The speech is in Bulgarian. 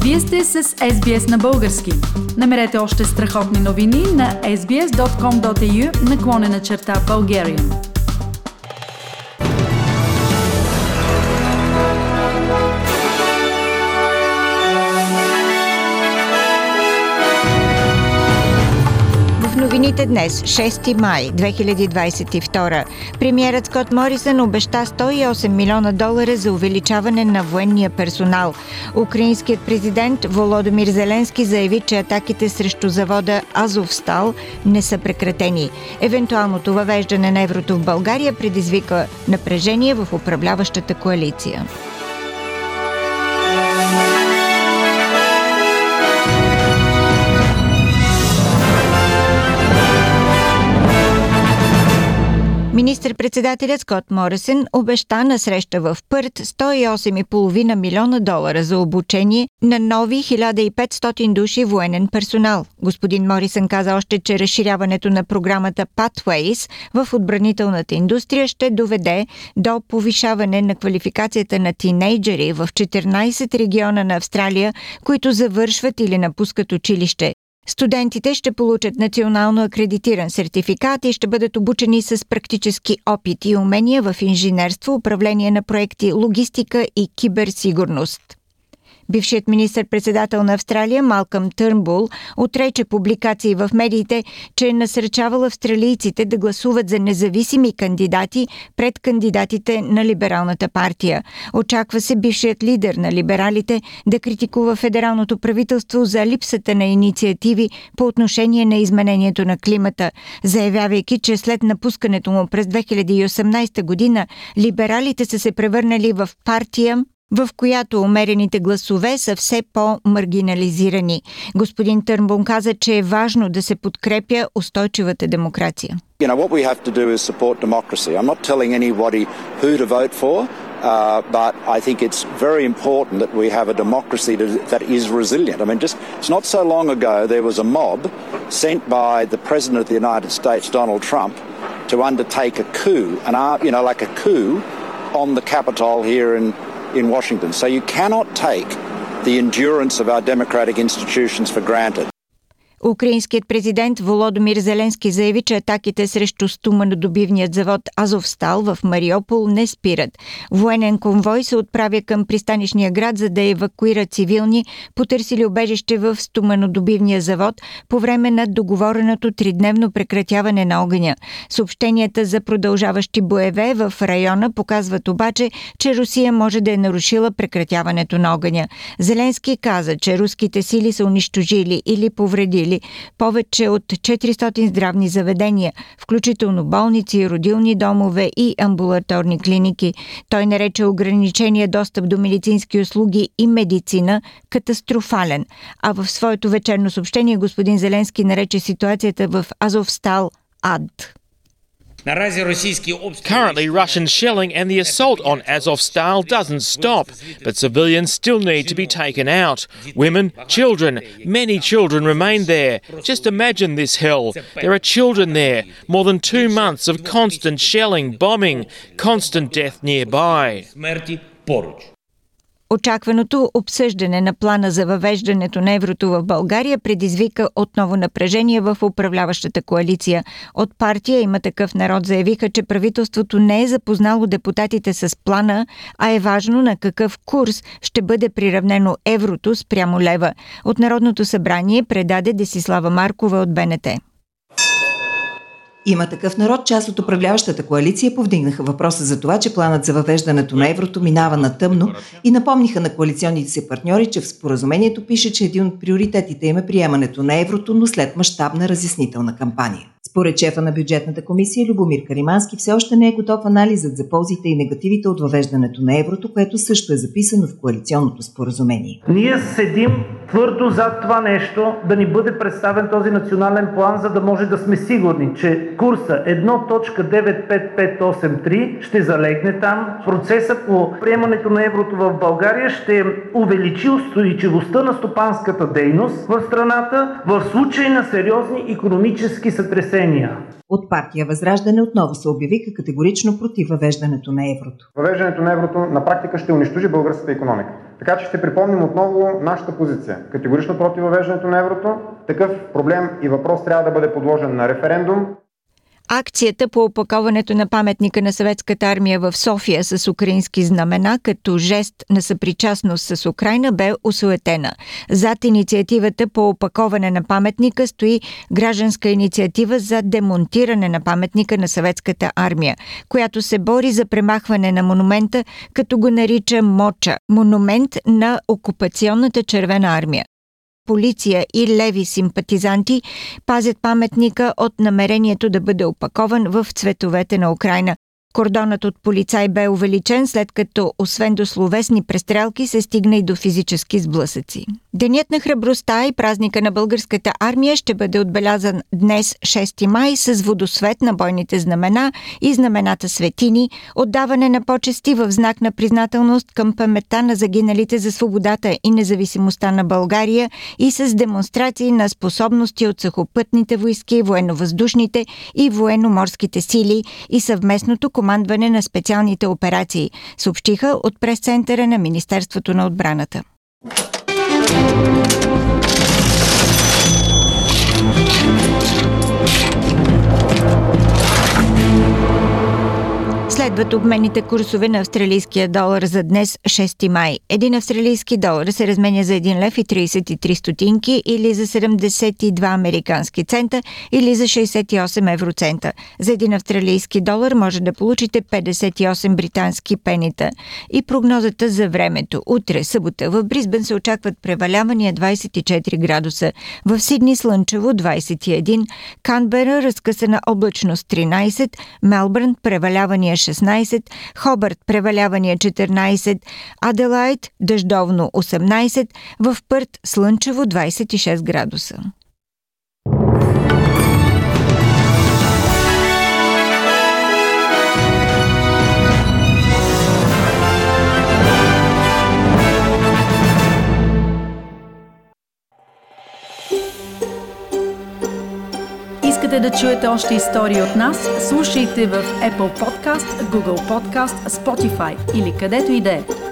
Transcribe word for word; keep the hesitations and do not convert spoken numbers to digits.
Вие сте с Ес Би Ес на български. Намерете още страхотни новини на ес би ес точка ком точка ей ю наклонена черта Bulgarian. Новините днес, шести май две хиляди двадесет и втора. Премиерът Скот Морисън обеща сто и осем милиона долара за увеличаване на военния персонал. Украинският президент Володимир Зеленски заяви, че атаките срещу завода Азовстал не са прекратени. Евентуалното въвеждане на еврото в България предизвика напрежение в управляващата коалиция. Министър-председателят Скот Морисън обеща на среща в Пърт сто и осем и половина милиона долара за обучение на нови хиляда и петстотин души военен персонал. Господин Морисън каза още, че разширяването на програмата Pathways в отбранителната индустрия ще доведе до повишаване на квалификацията на тинейджери в четиринадесет региона на Австралия, които завършват или напускат училище. Студентите ще получат национално акредитиран сертификат и ще бъдат обучени с практически опит и умения в инженерство, управление на проекти, логистика и киберсигурност. Бившият министър-председател на Австралия Малкъм Търнбул отрече публикации в медиите, че е насърчавал австралийците да гласуват за независими кандидати пред кандидатите на Либералната партия. Очаква се бившият лидер на либералите да критикува федералното правителство за липсата на инициативи по отношение на изменението на климата, заявявайки, че след напускането му през две хиляди и осемнадесета година либералите са се превърнали в партия, в която умерените гласове са все по-маргинализирани. Господин Търнбул каза, че е важно да се подкрепя устойчивата демокрация. You know, what we have to do is support democracy. I'm not telling anybody who to vote for, uh, but I think it's very important that we have a democracy that is resilient. I mean, just it's not so long ago there was a mob sent by the President of the United States, Donald Trump, to undertake a coup, an you know, like a coup on the Capitol here in in Washington. So you cannot take the endurance of our democratic institutions for granted. Украинският президент Володимир Зеленски заяви, че атаките срещу стоманодобивният завод Азовстал в Мариупол не спират. Военен конвой се отправя към пристанищния град, за да евакуира цивилни, потърсили убежище в стоманодобивния завод по време на договореното тридневно прекратяване на огъня. Съобщенията за продължаващи боеве в района показват обаче, че Русия може да е нарушила прекратяването на огъня. Зеленски каза, че руските сили са унищожили или повредили повече от четиристотин здравни заведения, включително болници, родилни домове и амбулаторни клиники. Той нарече ограничения достъп до медицински услуги и медицина катастрофален. А в своето вечерно съобщение господин Зеленски нарече ситуацията в Азовстал ад. Currently, Russian shelling and the assault on Azovstal doesn't stop, but civilians still need to be taken out. Women, children, many children remain there. Just imagine this hell. There are children there. More than two months of constant shelling, bombing, constant death nearby. Очакваното обсъждане на плана за въвеждането на еврото в България предизвика отново напрежение в управляващата коалиция. От партия Има такъв народ заявиха, че правителството не е запознало депутатите с плана, а е важно на какъв курс ще бъде приравнено еврото спрямо лева. От Народното събрание предаде Десислава Маркова от Б Н Т. Има такъв народ, част от управляващата коалиция повдигнаха въпроса за това, че планът за въвеждането на еврото минава на тъмно и напомниха на коалиционните си партньори, че в споразумението пише, че един от приоритетите им е приемането на еврото, но след мащабна разяснителна кампания. Според шефа на бюджетната комисия Любомир Каримански все още не е готов анализът за ползите и негативите от въвеждането на еврото, което също е записано в коалиционното споразумение. Ние седим твърдо зад това нещо, да ни бъде представен този национален план, за да може да сме сигурни, че курса едно точка девет пет пет осем три ще залегне там. Процесът по приемането на еврото в България ще увеличи устойчивостта на стопанската дейност в страната в случай на сериозни икономически сътресения. От партия Възраждане отново се обявиха категорично против въвеждането на еврото. Въвеждането на еврото на практика ще унищожи българската икономика. Така че ще припомним отново нашата позиция. Категорично против въвеждането на еврото. Такъв проблем и въпрос трябва да бъде подложен на референдум. Акцията по опаковането на паметника на Съветската армия в София с украински знамена като жест на съпричастност с Украйна бе осуетена. Зад инициативата по опаковане на паметника стои гражданска инициатива за демонтиране на паметника на Съветската армия, която се бори за премахване на монумента, като го нарича Моча – монумент на окупационната Червена армия. Полиция и леви симпатизанти пазят паметника от намерението да бъде опакован в цветовете на Украйна. Кордонът от полицай бе увеличен, след като освен до словесни престрелки се стигна и до физически сблъсъци. Денят на храбростта и празника на българската армия ще бъде отбелязан днес, шести май, с водосвет на бойните знамена и знамената светини, отдаване на почести в знак на признателност към паметта на загиналите за свободата и независимостта на България и с демонстрации на способности от сухопътните войски, военновъздушните и военноморските сили и съвместното командване на специалните операции, съобщиха от пресцентъра на Министерството на отбраната. Следват обменните курсове на австралийския долар за днес, шести май. Един австралийски долар се разменя за един лев и тридесет и три стотинки или за седемдесет и два американски цента или за шейсет и осем евроцента. За един австралийски долар може да получите петдесет и осем британски пенита. И прогнозата за времето. Утре, събота, в Бризбен се очакват превалявания двадесет и четири градуса. В Сидни слънчево двадесет и един, Канбера разкъсана облачност тринадесет, Мелбърн превалявания шестнадесет, Хобърт превалявания четиринадесет, Аделайд дъждовно осемнадесет, в Пърт слънчево двадесет и шест градуса. Искате да чуете още истории от нас? Слушайте в Apple Podcast, Google Podcast, Spotify или където и да е.